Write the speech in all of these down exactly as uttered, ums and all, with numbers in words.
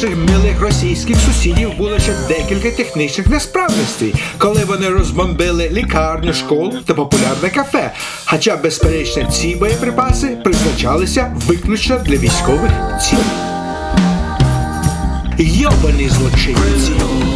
наших милих російських сусідів було ще декілька технічних несправностей, коли вони розбомбили лікарню, школу та популярне кафе. Хоча, безперечно, ці боєприпаси призначалися виключно для військових цілей. Йобані злочинці!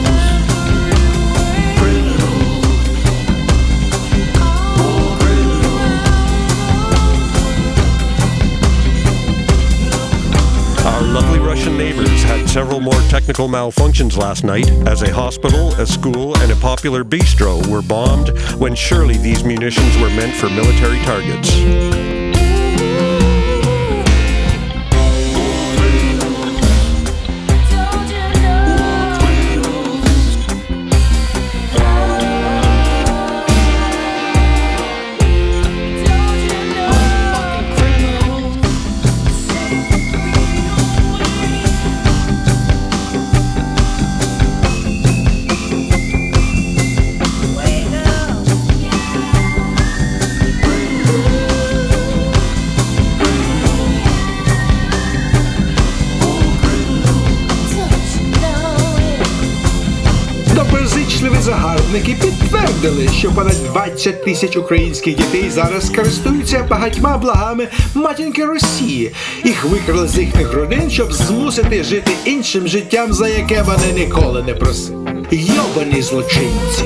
Our lovely Russian neighbors had several more technical malfunctions last night as a hospital, a school, and a popular bistro were bombed when surely these munitions were meant for military targets. Доброзичливі загарбники підтвердили, що понад двадцять тисяч українських дітей зараз користуються багатьма благами матінки Росії. Їх викрали з їхніх родин, щоб змусити жити іншим життям, за яке вони ніколи не просили. Йобані злочинці!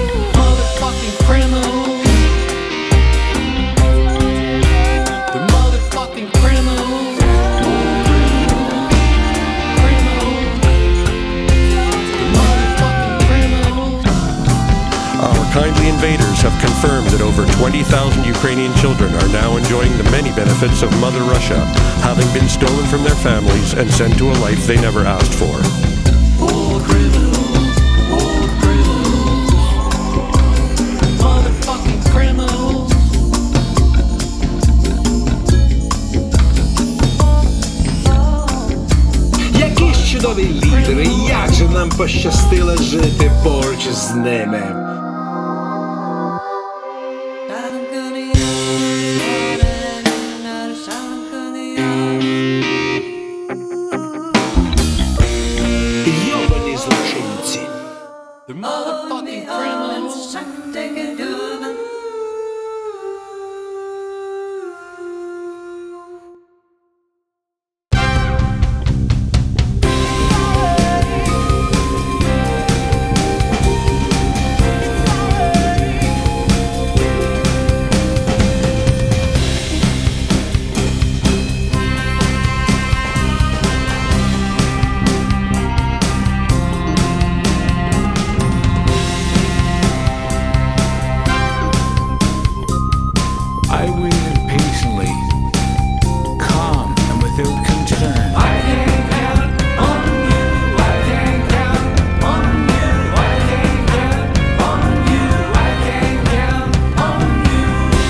Kindly invaders have confirmed that over twenty thousand Ukrainian children are now enjoying the many benefits of Mother Russia, having been stolen from their families and sent to a life they never asked for. War criminals, war criminals, motherfucking criminals. Які ж чудові лідери, як же нам пощастило жити поруч з ними. Йобані злочинці! The motherfucking criminals. I waited patiently, calm and without concern. I can count on you. I can count on you. I can count on you. I can count on you.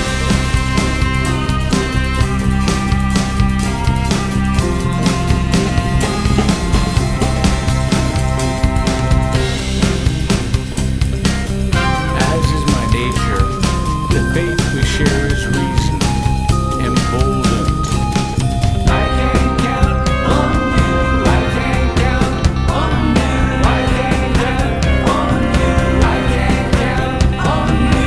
As is my nature, the faith we share is reason, emboldened. I can count on you. I can count on you. I can count on you. I can count on you.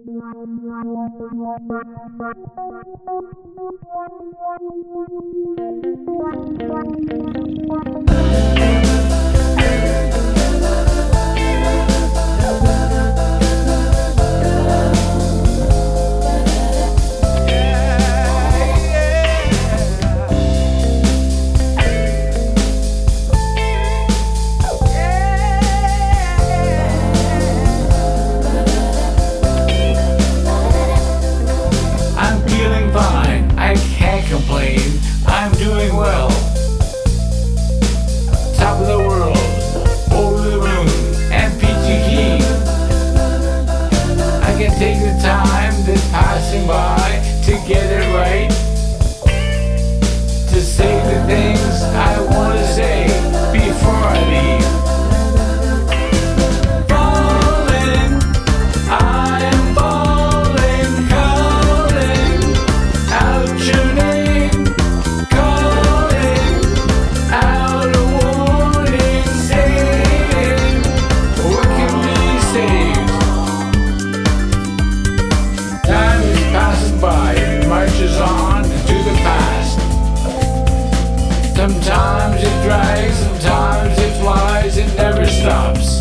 I'm feeling fine, I can't complain, I'm doing well. Top of the world, over the moon, and peachy keen. I can take the time that's passing by to get it right, to say the things I want to say before I leave. Falling, I am falling, calling out your name, calling out a warning, saying what can be saved. Time is passing by, it marches on to the past. Sometimes it drags, sometimes it flies, it never stops.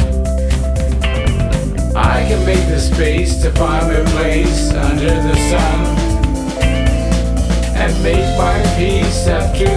I can make the space to find my place under the sun and make my peace after